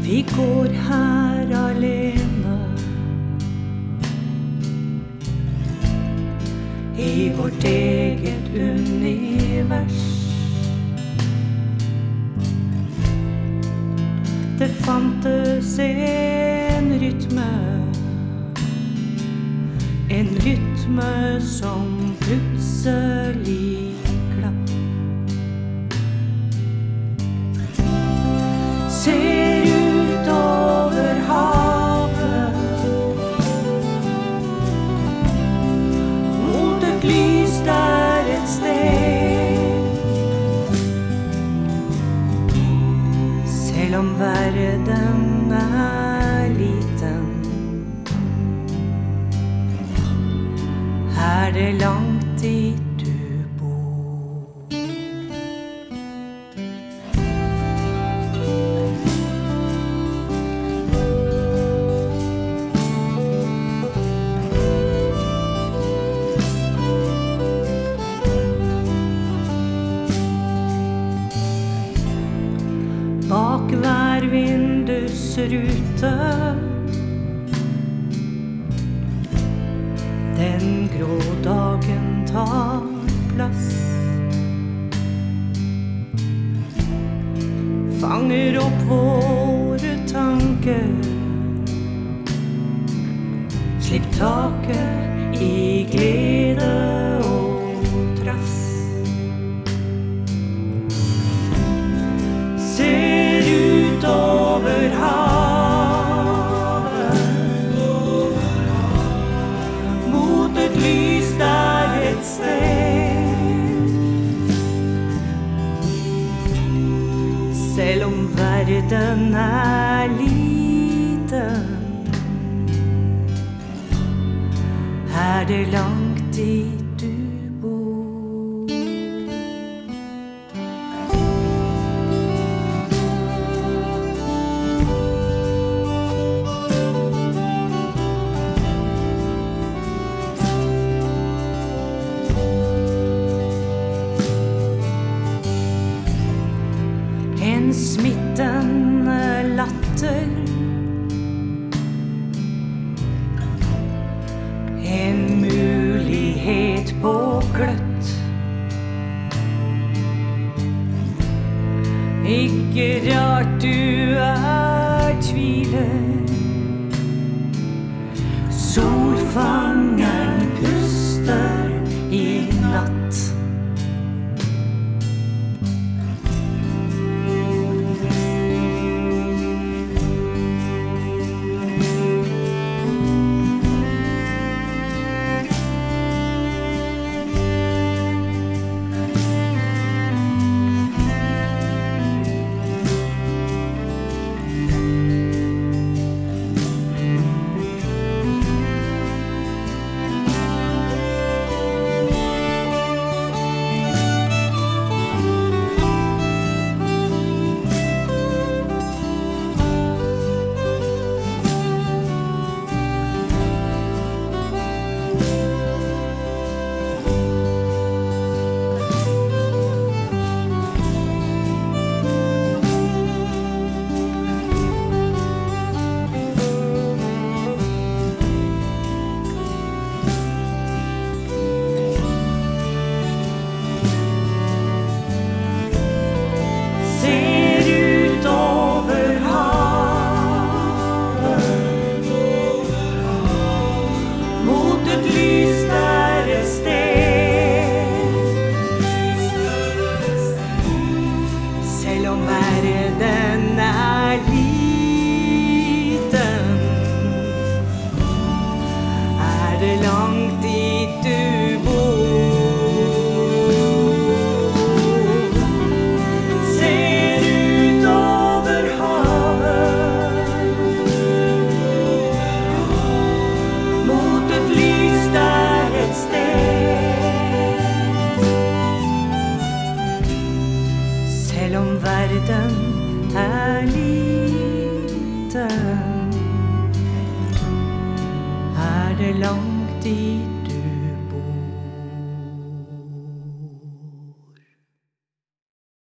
Vi går her alene I vårt eget univers. Det fantes en rytme som plutselig glapp. Ser ut over havet mot et lys der et sted. Selv om verden liten, det langt dit du bor. Bak hver vindusrute den grå dagen tar plass. Fanger opp våre tanker, slipp taket I glede og trass. Ser ut over lys der et sted. Selv om verden liten, det langt dit du bor. En smittende latter, en mulighet på gløtt. Ikke rart du tviler, solfangeren puster I natt. Det langt dit du bor. Ser ut over havet mot et lys der et sted. Selv om verden liten, det langt dit